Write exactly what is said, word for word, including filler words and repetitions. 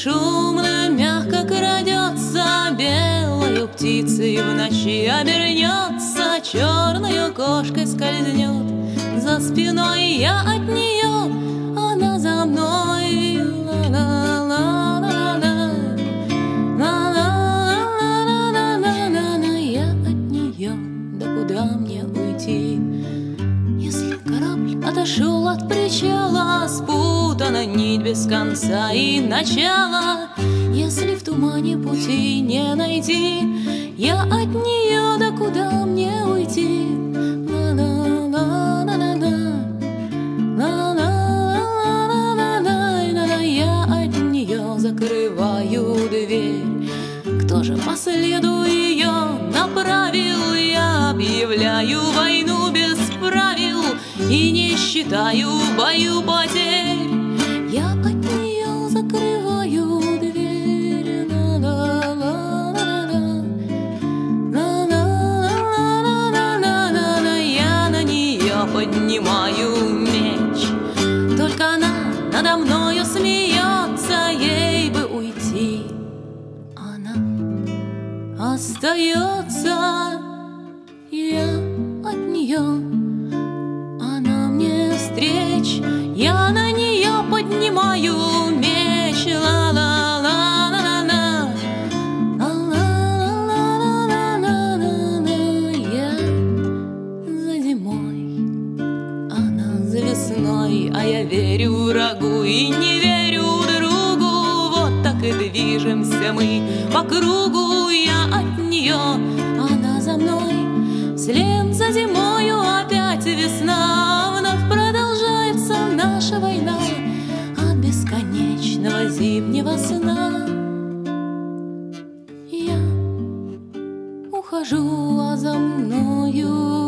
бесшумно, мягко крадется, белою птицей в ночи обернется, черною кошкой скользнет за спиной. Я от нее, она за мной. Ла-ла-ла-ла-ла-ла. Ла-ла-ла-ла-ла-ла-ла. Я от нее, да куда мне уйти? Если корабль отошел от причала, спутана нить без конца и начала. Если в тумане пути не найти, я от нее, да куда мне уйти? Ла-ла-ла-ла-ла-ла. Ла-ла-ла-ла-ла-ла-ла. Я от нее закрываю дверь. Кто же по следу ее направил? Я объявляю войну без правил и не считаю в бою потерь. Я от нее закрываю дверь. Ла-ла-ла-ла-ла-ла. Ла-ла-ла-ла-ла-ла-ла. Я на нее поднимаю меч. Только она надо мною смеется, ей бы уйти. Она остается. Я от нее, она мне встреч. Я на нее поднимаю меч. Ла-ла-ла-ла-ла-ла. Ла-ла-ла-ла-ла-ла-ла. Я за зимой, она за весной, а я верю врагу и не верю другу. Вот так и движемся мы по кругу. Я от нее, она за мной. Вслед за зимою опять весна. Вновь продолжается наша война от бесконечного зимнего сна. Я ухожу, а за мною